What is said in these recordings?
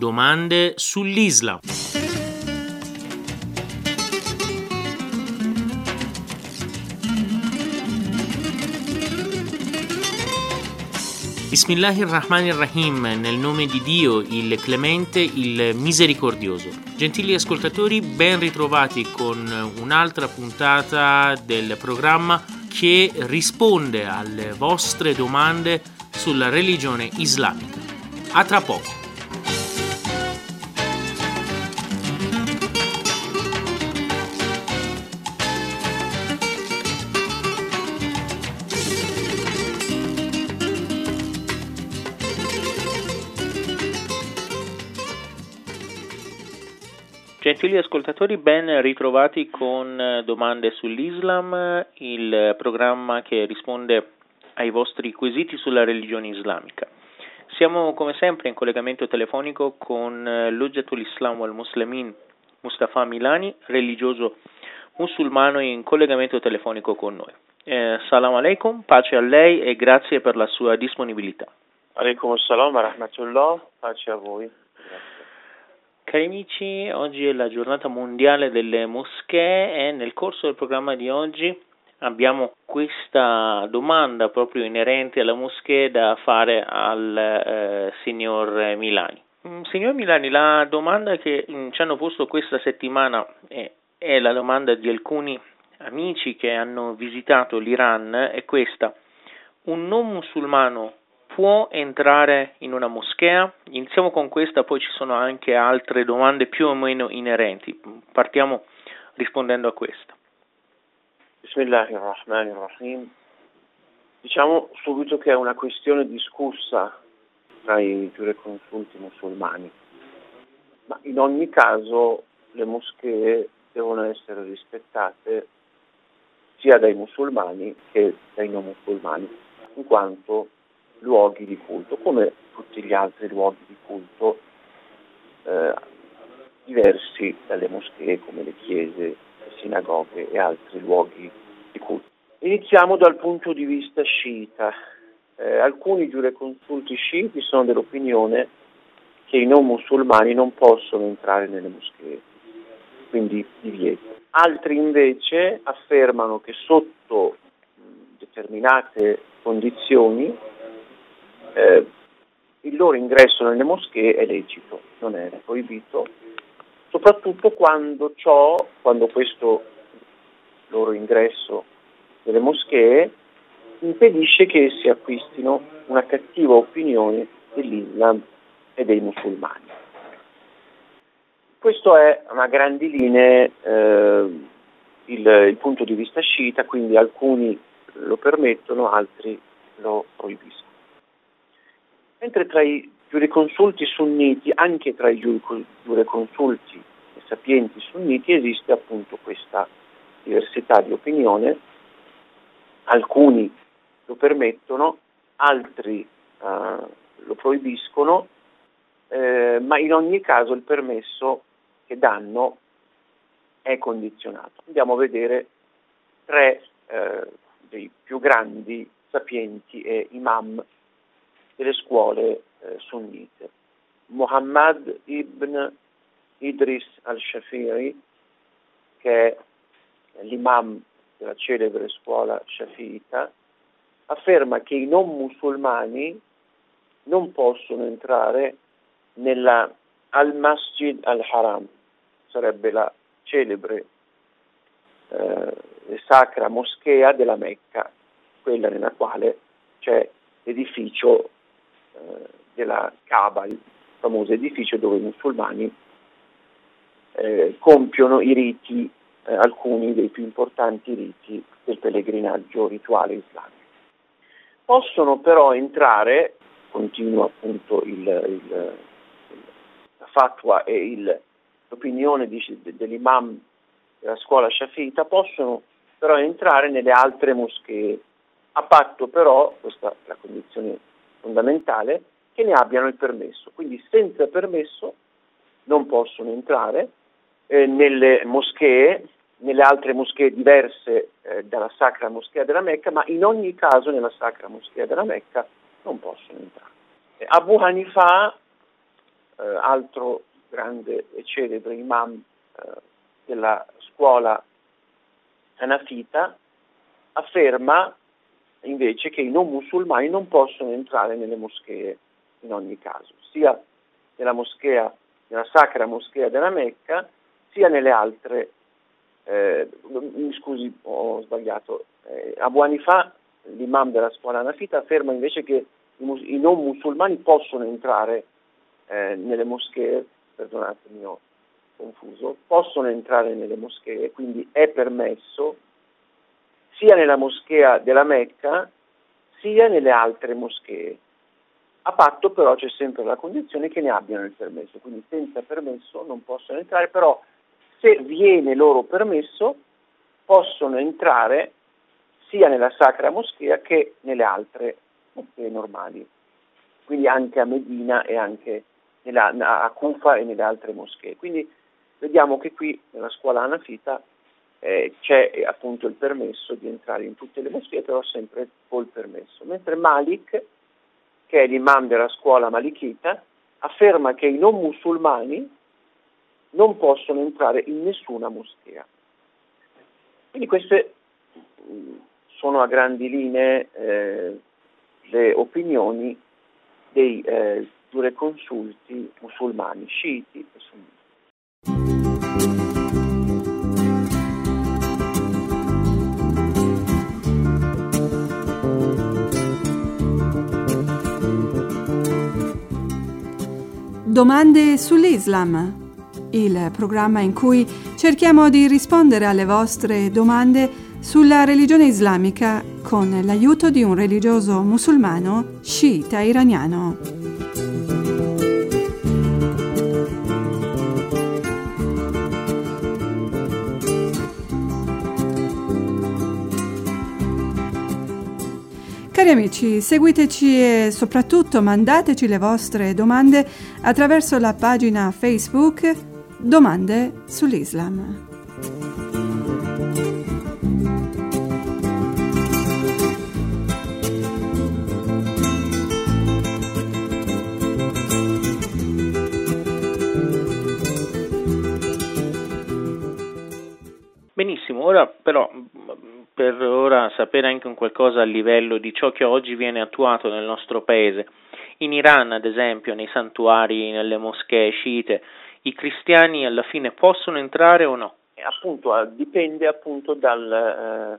Domande sull'Islam. Bismillahirrahmanirrahim, nel nome di Dio, il Clemente, il Misericordioso. Gentili ascoltatori, ben ritrovati con un'altra puntata del programma che risponde alle vostre domande sulla religione islamica. A tra poco. Gentili ascoltatori, ben ritrovati con Domande sull'Islam, il programma che risponde ai vostri quesiti sulla religione islamica. Siamo come sempre in collegamento telefonico con l'Hujjatul Islam wal Muslimin Mustafa Milani, religioso musulmano in collegamento telefonico con noi. Salam alaikum, pace a lei e grazie per la sua disponibilità. Alaikum assalam wa rahmatullah, pace a voi. Cari amici, oggi è la giornata mondiale delle moschee e nel corso del programma di oggi abbiamo questa domanda proprio inerente alla moschea da fare al signor Milani. Signor Milani, la domanda che ci hanno posto questa settimana è la domanda di alcuni amici che hanno visitato l'Iran, è questa: un non musulmano può entrare in una moschea? Iniziamo con questa, poi ci sono anche altre domande più o meno inerenti. Partiamo rispondendo a questa. Bismillahirrahmanirrahim. Diciamo subito che è una questione discussa tra i giureconsulti musulmani, ma in ogni caso le moschee devono essere rispettate sia dai musulmani che dai non musulmani, in quanto luoghi di culto, come tutti gli altri luoghi di culto diversi dalle moschee, come le chiese, le sinagoghe e altri luoghi di culto. Iniziamo dal punto di vista sciita. Alcuni giureconsulti sciiti sono dell'opinione che i non musulmani non possono entrare nelle moschee, quindi divieto. Altri invece affermano che sotto determinate condizioni il loro ingresso nelle moschee è lecito, non è proibito, soprattutto quando questo loro ingresso nelle moschee impedisce che essi acquistino una cattiva opinione dell'Islam e dei musulmani. Questo è a grandi linee il punto di vista sciita, quindi alcuni lo permettono, altri lo proibiscono. Mentre tra i giureconsulti sunniti, anche tra i giureconsulti e sapienti sunniti, esiste appunto questa diversità di opinione. Alcuni lo permettono, altri lo proibiscono, ma in ogni caso il permesso che danno è condizionato. Andiamo a vedere tre dei più grandi sapienti e imam delle scuole sunnite. Muhammad ibn Idris al-Shafi'i, che è l'imam della celebre scuola shafiita, afferma che i non musulmani non possono entrare nella al-Masjid al-Haram, sarebbe la celebre e sacra moschea della Mecca, quella nella quale c'è l'edificio della Kaaba, il famoso edificio dove i musulmani compiono i riti, alcuni dei più importanti riti del pellegrinaggio rituale islamico. Possono però entrare, continua appunto la fatwa e l'opinione dell'imam della scuola shafiita, possono però entrare nelle altre moschee, a patto però, questa è la condizione fondamentale, che ne abbiano il permesso. Quindi senza permesso non possono entrare nelle moschee, nelle altre moschee diverse dalla Sacra Moschea della Mecca, ma in ogni caso nella Sacra Moschea della Mecca non possono entrare. Abu Hanifa altro grande e celebre imam della scuola Hanafita, afferma invece che i non musulmani non possono entrare nelle moschee in ogni caso, sia nella sacra moschea della Mecca, sia nelle altre. Scusi, ho sbagliato. Abu Hanifa, l'imam della scuola Hanafita, afferma invece che i non musulmani possono entrare nelle moschee, perdonatemi, ho confuso, possono entrare nelle moschee, quindi è permesso sia nella moschea della Mecca sia nelle altre moschee. A patto però c'è sempre la condizione che ne abbiano il permesso, quindi senza permesso non possono entrare, però se viene loro permesso possono entrare sia nella sacra moschea che nelle altre moschee normali, quindi anche a Medina e anche a Kufa e nelle altre moschee. Quindi vediamo che qui nella scuola Hanafita c'è appunto il permesso di entrare in tutte le moschee, però sempre col permesso, mentre Malik, che è l'imam della scuola malikita, afferma che i non musulmani non possono entrare in nessuna moschea. Quindi queste sono a grandi linee le opinioni dei giureconsulti musulmani, sciiti e sunniti. Domande sull'Islam, il programma in cui cerchiamo di rispondere alle vostre domande sulla religione islamica con l'aiuto di un religioso musulmano sciita iraniano. Cari amici, seguiteci e soprattutto mandateci le vostre domande attraverso la pagina Facebook Domande sull'Islam. Benissimo, ora però per ora sapere anche un qualcosa a livello di ciò che oggi viene attuato nel nostro paese. In Iran, ad esempio, nei santuari, nelle moschee sciite, i cristiani alla fine possono entrare o no? Appunto, dipende appunto dalla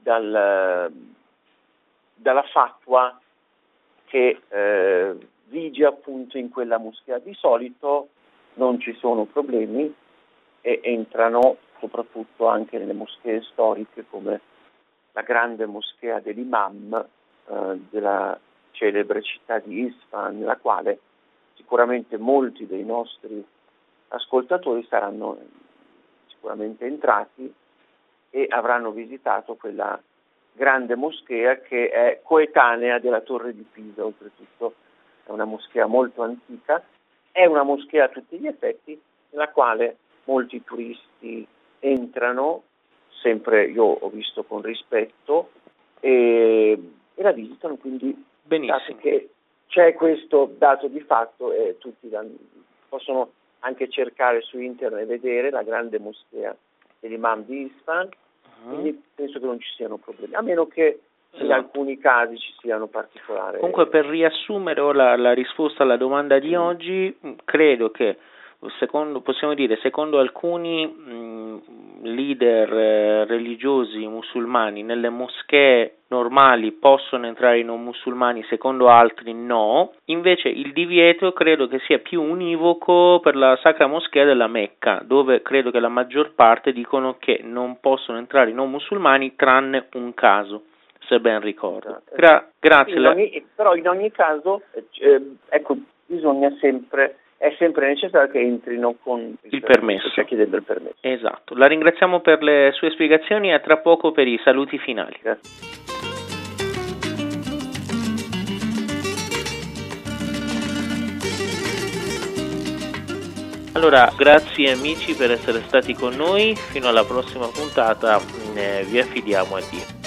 fatwa che vige appunto in quella moschea. Di solito non ci sono problemi e entrano soprattutto anche nelle moschee storiche come la grande moschea dell'Imam della celebre città di Isfahan, nella quale sicuramente molti dei nostri ascoltatori saranno sicuramente entrati e avranno visitato quella grande moschea che è coetanea della Torre di Pisa. Oltretutto è una moschea molto antica, è una moschea a tutti gli effetti nella quale molti turisti entrano, sempre io ho visto con rispetto, e la visitano, quindi benissimo. Che c'è questo dato di fatto e tutti possono anche cercare su internet e vedere la grande moschea dell'Imam di Isfahan, quindi penso che non ci siano problemi, a meno che in alcuni casi ci siano particolari. Comunque, per riassumere ora la risposta alla domanda di oggi, credo che secondo alcuni leader religiosi musulmani nelle moschee normali possono entrare i non musulmani, secondo altri no. Invece il divieto credo che sia più univoco per la Sacra Moschea della Mecca, dove credo che la maggior parte dicono che non possono entrare i non musulmani tranne un caso, se ben ricordo. Grazie. Però in ogni caso bisogna sempre... È sempre necessario che entrino con il permesso, cioè chiedendo il permesso. Esatto. La ringraziamo per le sue spiegazioni e a tra poco per i saluti finali. Grazie. Allora, grazie amici per essere stati con noi. Fino alla prossima puntata, vi affidiamo a Dio.